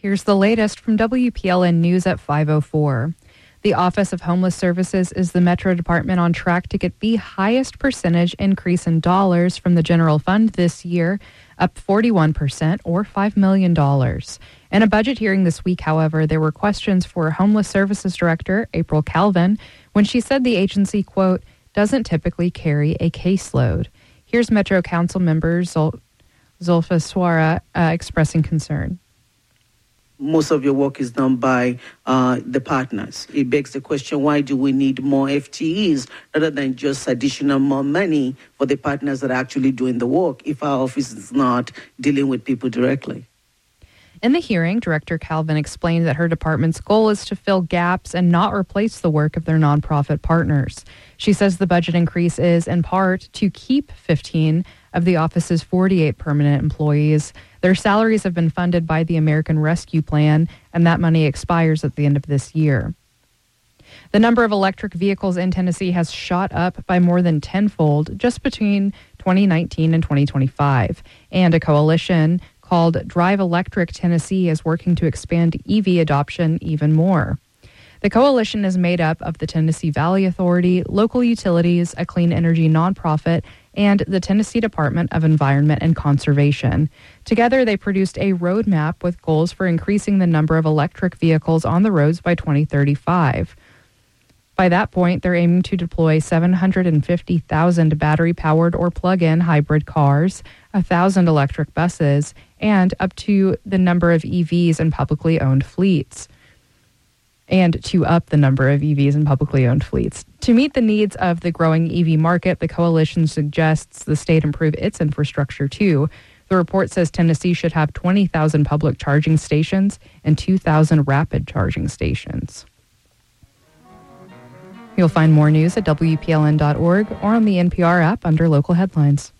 Here's the latest from WPLN News at 5:04. The Office of Homeless Services is the Metro Department on track to get the highest percentage increase in dollars from the general fund this year, up 41% or $5 million. In a budget hearing this week, however, there were questions for Homeless Services Director April Calvin when she said the agency, quote, doesn't typically carry a caseload. Here's Metro Council member Zulfa Swara expressing concern. Most of your work is done by the partners. It begs the question, why do we need more FTEs rather than just additional more money for the partners that are actually doing the work if our office is not dealing with people directly? In the hearing, Director Calvin explained that her department's goal is to fill gaps and not replace the work of their nonprofit partners. She says the budget increase is, in part, to keep 15 of the office's 48 permanent employees. Their salaries have been funded by the American Rescue Plan, and that money expires at the end of this year. The number of electric vehicles in Tennessee has shot up by more than tenfold just between 2019 and 2025, and a coalition called Drive Electric Tennessee is working to expand EV adoption even more. The coalition is made up of the Tennessee Valley Authority, local utilities, a clean energy nonprofit, and the Tennessee Department of Environment and Conservation. Together, they produced a roadmap with goals for increasing the number of electric vehicles on the roads by 2035. By that point, they're aiming to deploy 750,000 battery-powered or plug-in hybrid cars, 1,000 electric buses, and up to the number of EVs in publicly owned fleets. To meet the needs of the growing EV market, the coalition suggests the state improve its infrastructure too. The report says Tennessee should have 20,000 public charging stations and 2,000 rapid charging stations. You'll find more news at WPLN.org or on the NPR app under local headlines.